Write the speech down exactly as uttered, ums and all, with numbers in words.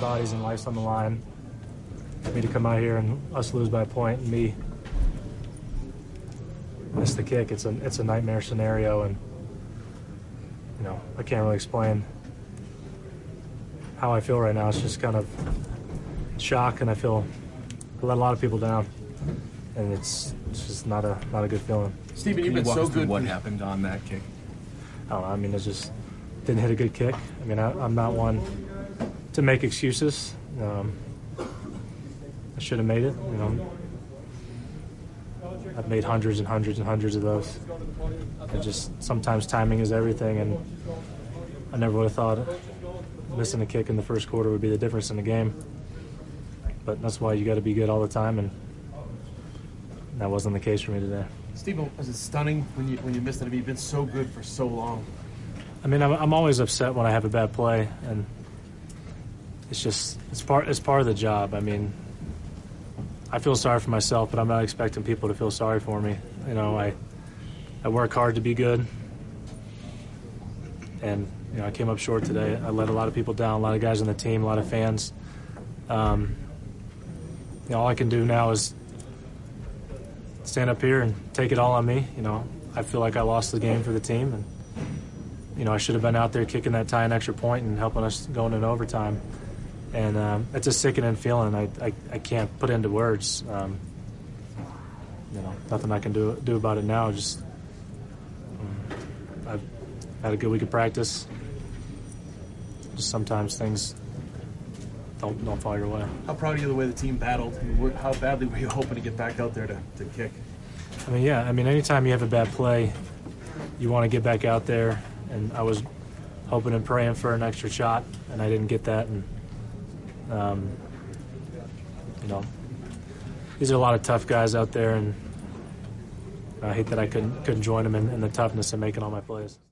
bodies and life's on the line. For me to come out here and us lose by a point and me miss the kick, it's a it's a nightmare scenario, and you know I can't really explain how I feel right now. It's just kind of shock, and I feel I let a lot of people down, and it's, it's just not a not a good feeling. Steven, you've been you so good. What happened on that kick? I don't know. I mean, it just didn't hit a good kick. I mean, I, I'm not one to make excuses. Um, I should have made it. You know, I've made hundreds and hundreds and hundreds of those. It just sometimes timing is everything, and I never would have thought missing a kick in the first quarter would be the difference in the game. But that's why you got to be good all the time, and that wasn't the case for me today. Steven, was it stunning when you when you missed it? I mean, you've been so good for so long. I mean, I'm, I'm always upset when I have a bad play, and it's just it's part it's part of the job. I mean, I feel sorry for myself, but I'm not expecting people to feel sorry for me. You know, I I work hard to be good, and you know, I came up short today. I let a lot of people down, a lot of guys on the team, a lot of fans. Um, you know, all I can do now is stand up here and take it all on me. You know, I feel like I lost the game for the team, and you know, I should have been out there kicking that tying extra point and helping us going in overtime. And um, it's a sickening feeling. I, I I can't put into words. Um, you know, nothing I can do do about it now. Just um, I've had a good week of practice. Just sometimes things don't don't fall your way. How proud are you of the way the team battled? I mean, how badly were you hoping to get back out there to, to kick? I mean, yeah. I mean, anytime you have a bad play, you want to get back out there. And I was hoping and praying for an extra shot, and I didn't get that. And um, you know, these are a lot of tough guys out there, and I hate that I couldn't couldn't join them in, in the toughness of making all my plays.